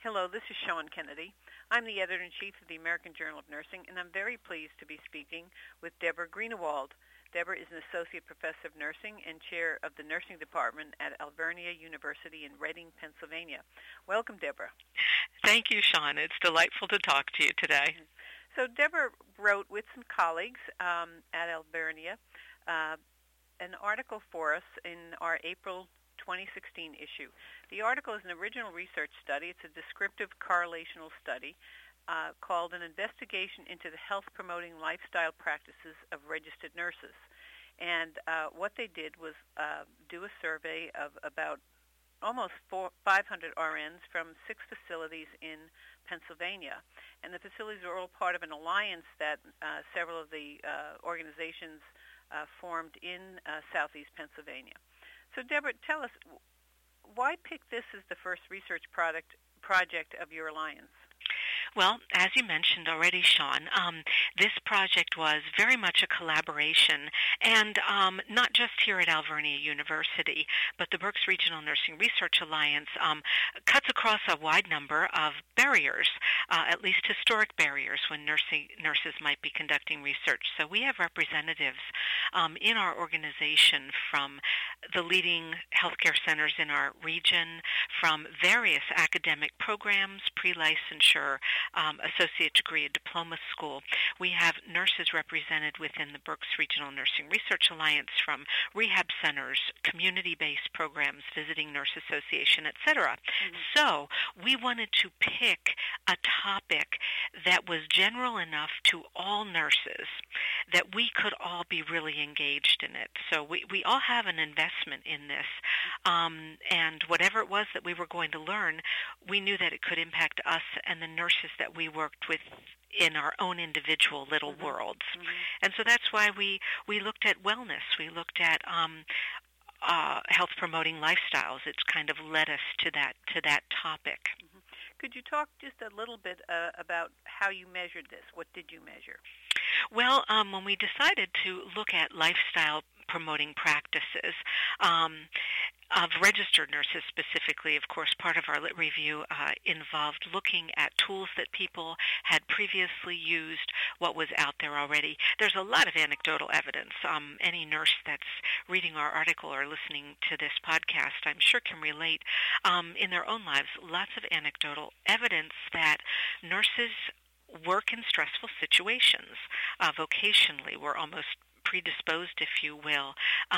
Hello, this is Sean Kennedy. I'm the editor-in-chief of the American Journal of Nursing, and I'm very pleased to be speaking with Deborah Greenewald. Deborah is an associate professor of nursing and chair of the nursing department at Alvernia University in Reading, Pennsylvania. Welcome, Deborah. Thank you, Sean. It's delightful to talk to you today. So Deborah wrote with some colleagues at Alvernia an article for us in our April 2016 issue. The article is an original research study. It's a descriptive correlational study called An Investigation into the Health-Promoting Lifestyle Practices of Registered Nurses. And what they did was do a survey of about almost 500 RNs from 6 facilities in Pennsylvania. And the facilities are all part of an alliance that several of the organizations formed in southeast Pennsylvania. So, Deborah, tell us, why pick this as the first research project of your alliance? Well, as you mentioned already, Sean, this project was very much a collaboration, and not just here at Alvernia University, but the Berks Regional Nursing Research Alliance cuts across a wide number of barriers, at least historic barriers when nurses might be conducting research. So we have representatives in our organization from the leading healthcare centers in our region, from various academic programs, pre-licensure, associate degree, and diploma school. We have nurses represented within the Berks Regional Nursing Research Alliance from rehab centers, community-based programs, Visiting Nurse Association, etc. Mm-hmm. So we wanted to pick a topic that was general enough to all nurses that we could all be really engaged in it. So we all have an investment in this, and whatever it was that we were going to learn, we knew that it could impact us and the nurses that we worked with in our own individual little mm-hmm. worlds. Mm-hmm. And so that's why we looked at wellness. We looked at health-promoting lifestyles. It's kind of led us to that topic. Mm-hmm. Could you talk just a little bit about how you measured this? What did you measure? Well, when we decided to look at lifestyle promoting practices of registered nurses specifically, of course, part of our lit review involved looking at tools that people had previously used, what was out there already. There's a lot of anecdotal evidence. Any nurse that's reading our article or listening to this podcast, I'm sure, can relate in their own lives. Lots of anecdotal evidence that nurses work in stressful situations. Vocationally, we're almost predisposed, if you will,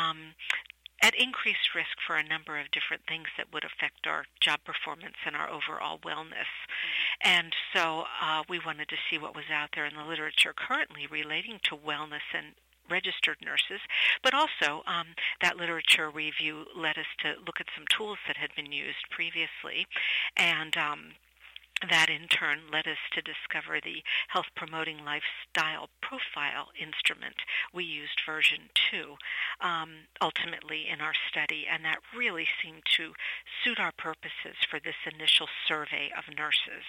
at increased risk for a number of different things that would affect our job performance and our overall wellness. Mm-hmm. And so we wanted to see what was out there in the literature currently relating to wellness and registered nurses, but also that literature review led us to look at some tools that had been used previously, and that in turn led us to discover the health-promoting lifestyle profile instrument. We used version 2 ultimately in our study, and that really seemed to suit our purposes for this initial survey of nurses.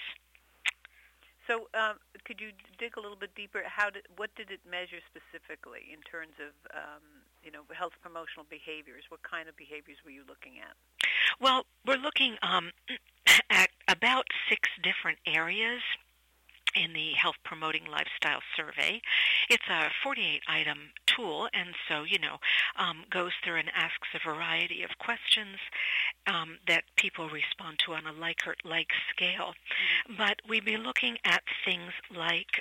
So could you dig a little bit deeper? What did it measure specifically in terms of health promotional behaviors? What kind of behaviors were you looking at? Well, we're looking at about 6 different areas in the Health Promoting Lifestyle Survey. It's a 48-item tool, and so, goes through and asks a variety of questions that people respond to on a like scale. Mm-hmm. But we'd be looking at things like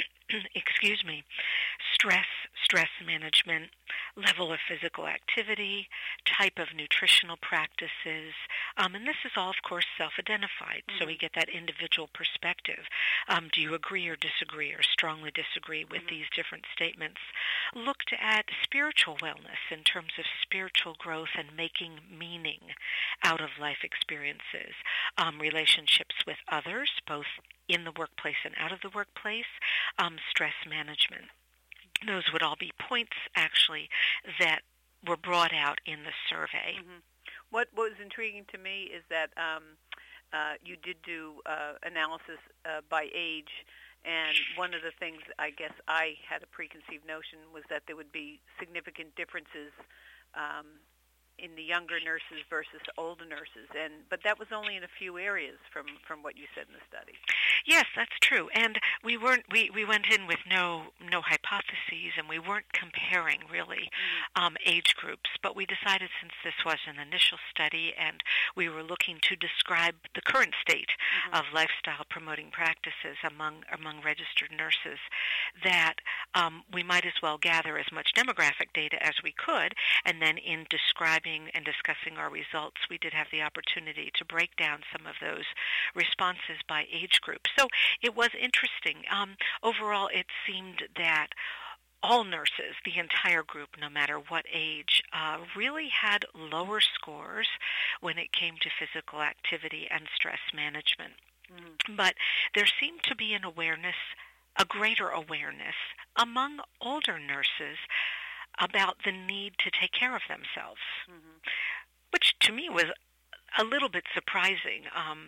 stress management, level of physical activity, type of nutritional practices, and this is all, of course, self-identified, mm-hmm. so we get that individual perspective. Do you agree or disagree or strongly disagree with mm-hmm. these different statements? Looked at spiritual wellness in terms of spiritual growth and making meaning out of life experiences, relationships with others, both in the workplace and out of the workplace, stress management. Those would all be points, actually, that were brought out in the survey. Mm-hmm. What was intriguing to me is that you did do analysis by age, and one of the things I guess I had a preconceived notion was that there would be significant differences in the younger nurses versus older nurses, but that was only in a few areas from what you said in the study. Yes, that's true. And we went in with no hypotheses, and we weren't comparing really age groups. But we decided, since this was an initial study and we were looking to describe the current state of lifestyle promoting practices among registered nurses, that we might as well gather as much demographic data as we could, and then in describing and discussing our results, we did have the opportunity to break down some of those responses by age group. So it was interesting. Overall, it seemed that all nurses, the entire group, no matter what age, really had lower scores when it came to physical activity and stress management. But there seemed to be a greater awareness among older nurses about the need to take care of themselves, which to me was a little bit surprising.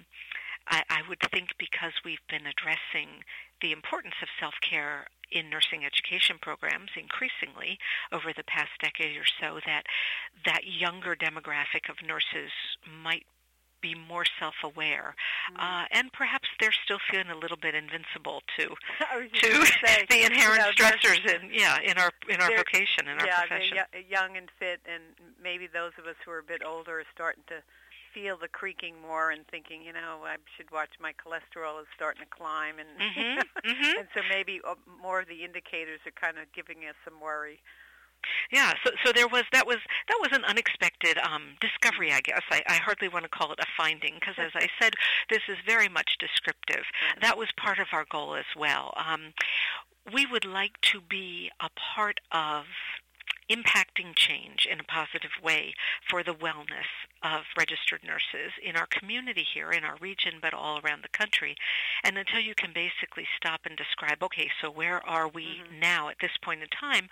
I would think because we've been addressing the importance of self-care in nursing education programs increasingly over the past decade or so, that younger demographic of nurses might be more self-aware, and perhaps they're still feeling a little bit invincible to the inherent stressors in our vocation, in our profession. They're young and fit, and maybe those of us who are a bit older are starting to feel the creaking more and thinking, I should watch my cholesterol is starting to climb, and and so maybe more of the indicators are kind of giving us some worry. Yeah, so that was an unexpected discovery, I guess. I hardly want to call it a finding because, as I said, this is very much descriptive. That was part of our goal as well. We would like to be a part of impacting change in a positive way for the wellness of registered nurses in our community here, in our region, but all around the country. And until you can basically stop and describe, okay, so where are we now at this point in time,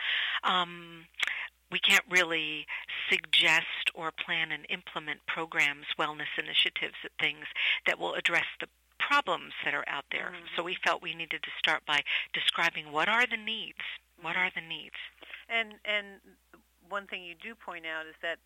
we can't really suggest or plan and implement programs, wellness initiatives, things that will address the problems that are out there. So we felt we needed to start by describing what are the needs. What are the needs? And one thing you do point out is that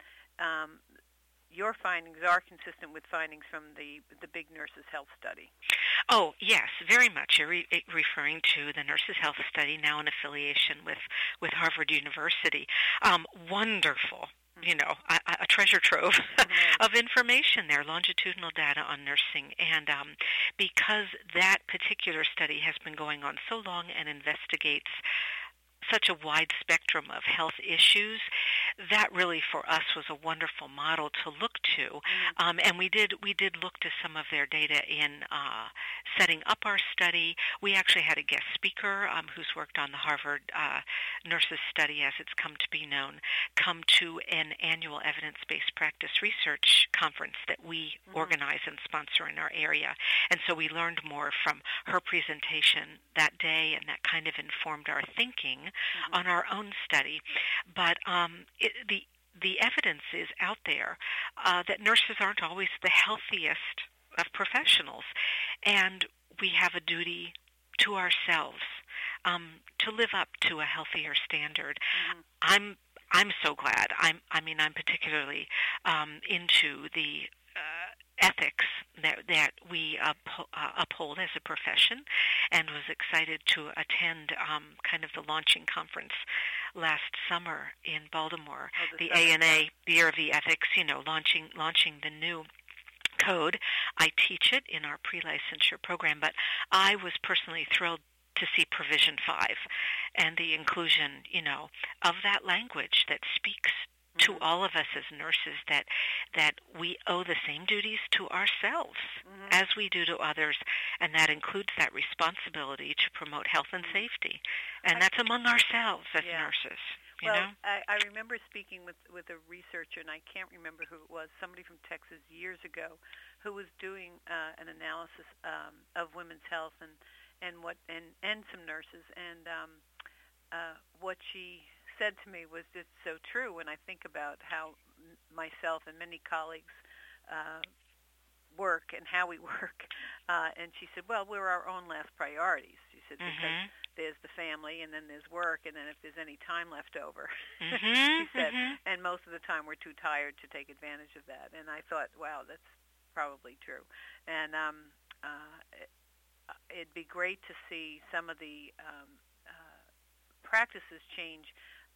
your findings are consistent with findings from the Big Nurses Health Study. Oh, yes, very much. You're referring to the Nurses Health Study, now in affiliation with Harvard University. Wonderful. A treasure trove of information there, longitudinal data on nursing. And because that particular study has been going on so long and investigates such a wide spectrum of health issues, that really for us was a wonderful model to look to. And we did look to some of their data in setting up our study. We actually had a guest speaker who's worked on the Harvard Nurses Study, as it's come to be known, come to an annual evidence-based practice research conference that we organize and sponsor in our area. And so we learned more from her presentation that day, and that kind of informed our thinking on our own study. But the evidence is out there that nurses aren't always the healthiest of professionals, and we have a duty to ourselves to live up to a healthier standard. I'm so glad. I'm particularly into the ethics that we uphold as a profession, and was excited to attend kind of the launching conference last summer in Baltimore, the ANA, the Year of the Ethics, launching the new code. I teach it in our pre-licensure program, but I was personally thrilled to see Provision 5 and the inclusion, of that language that speaks to all of us as nurses, that we owe the same duties to ourselves as we do to others, and that includes that responsibility to promote health and safety, and that's among ourselves as nurses. I remember speaking with a researcher, and I can't remember who it was, somebody from Texas years ago, who was doing an analysis of women's health and some nurses, and what she said to me was just so true when I think about how myself and many colleagues work and how we work. And she said, well, we're our own last priorities. She oriented because there's the family and then there's work, and then if there's any time left over, Mm-hmm. she said, Mm-hmm. and most of the time we're too tired to take advantage of that. And I thought, wow, that's probably true. And it'd be great to see some of the practices change.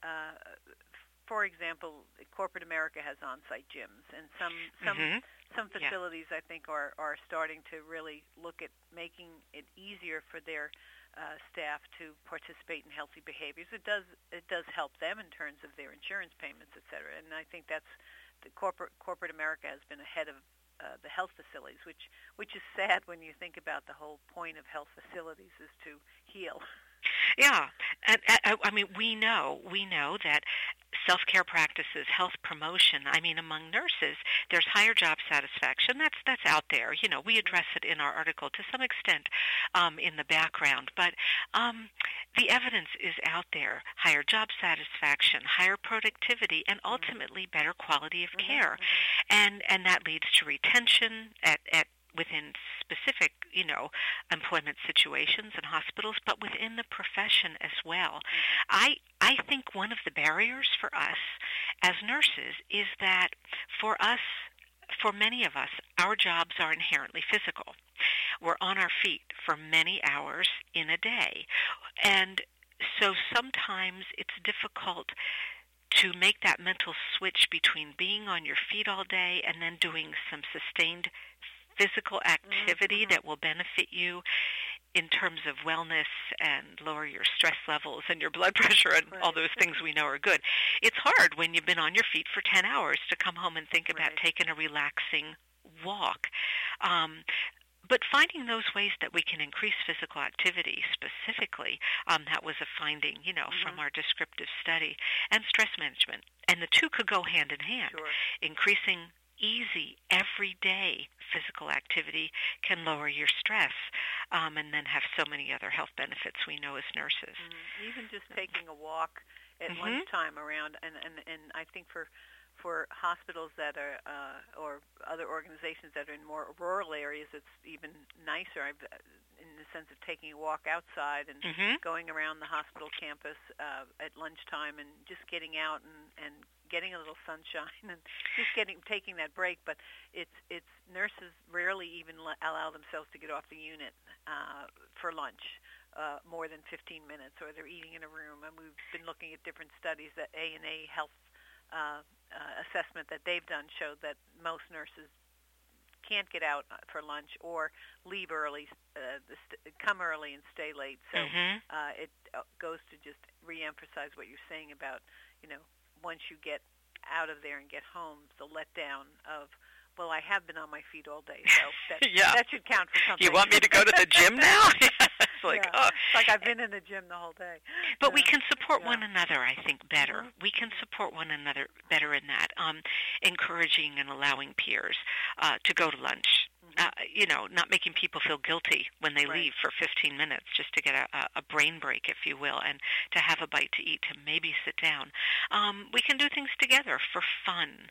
For example, corporate America has on-site gyms, and some facilities I think are starting to really look at making it easier for their staff to participate in healthy behaviors. It does help them in terms of their insurance payments, et cetera. And I think that's the corporate America has been ahead of the health facilities, which is sad when you think about the whole point of health facilities is to heal. Yeah, and I mean, we know that self-care practices, health promotion. I mean, among nurses, there's higher job satisfaction. That's out there. You know, we address it in our article to some extent in the background, but the evidence is out there: higher job satisfaction, higher productivity, and ultimately better quality of care, and that leads to retention at within specific, employment situations and hospitals, but within the profession as well. I think one of the barriers for us as nurses is that for many of us, our jobs are inherently physical. We're on our feet for many hours in a day. And so sometimes it's difficult to make that mental switch between being on your feet all day and then doing some sustained physical activity that will benefit you in terms of wellness and lower your stress levels and your blood pressure and all those things we know are good. It's hard when you've been on your feet for 10 hours to come home and think about taking a relaxing walk. But finding those ways that we can increase physical activity specifically, that was a finding, from our descriptive study, and stress management. And the two could go hand in hand. Sure. Increasing easy, everyday physical activity can lower your stress and then have so many other health benefits we know as nurses. Even just taking a walk at lunchtime around, and I think for hospitals that are or other organizations that are in more rural areas, it's even nicer in the sense of taking a walk outside and going around the hospital campus at lunchtime and just getting out and getting a little sunshine and just taking that break. But it's nurses rarely even allow themselves to get off the unit for lunch more than 15 minutes, or they're eating in a room. And we've been looking at different studies that ANA Health assessment that they've done showed that most nurses can't get out for lunch or leave early, come early and stay late. So it goes to just reemphasize what you're saying about, once you get out of there and get home, the letdown of, well, I have been on my feet all day, so that should count for something. You want me to go to the gym now? It's like, It's like I've been in the gym the whole day. But we can support one another, I think, better. We can support one another better in that, encouraging and allowing peers to go to lunch. Not making people feel guilty when they leave for 15 minutes just to get a brain break, if you will, and to have a bite to eat, to maybe sit down. We can do things together for fun.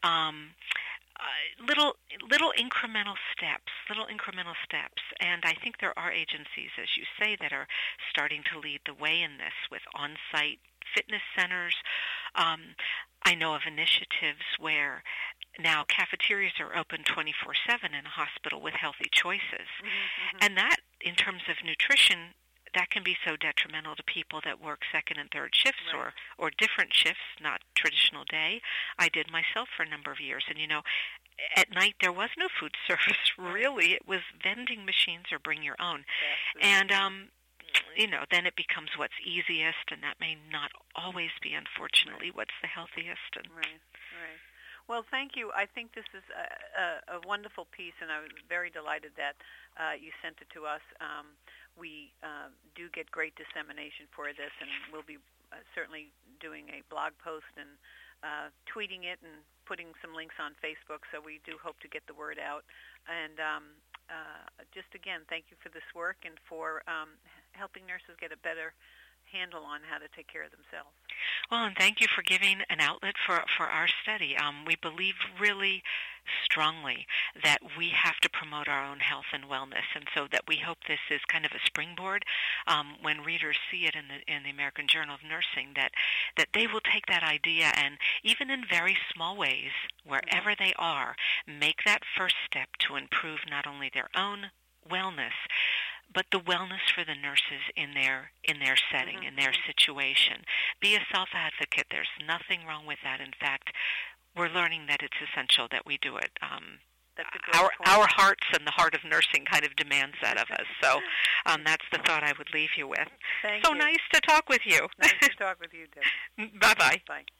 Little incremental steps, and I think there are agencies, as you say, that are starting to lead the way in this with on-site fitness centers. I know of initiatives where now cafeterias are open 24/7 in a hospital with healthy choices, and that, in terms of nutrition, that can be so detrimental to people that work second and third shifts or different shifts, not traditional day. I did myself for a number of years, and at night there was no food service. Really, it was vending machines or bring your own, and then it becomes what's easiest, and that may not always be, unfortunately, what's the healthiest. And Right. Well, thank you. I think this is a wonderful piece, and I was very delighted that you sent it to us. We do get great dissemination for this, and we'll be certainly doing a blog post and tweeting it and putting some links on Facebook, so we do hope to get the word out. And just again, thank you for this work and for helping nurses get a better handle on how to take care of themselves. Well, and thank you for giving an outlet for our study. We believe really strongly that we have to promote our own health and wellness, and so that we hope this is kind of a springboard when readers see it in the American Journal of Nursing, that they will take that idea and, even in very small ways, wherever they are, make that first step to improve not only their own wellness, but the wellness for the nurses in their setting, in their situation. Be a self-advocate. There's nothing wrong with that. In fact, we're learning that it's essential that we do it. That's a great point. Our hearts and the heart of nursing kind of demands that of us. So that's the thought I would leave you with. Thank you. Nice to talk with you. Nice to talk with you, Debbie. Bye-bye. Bye.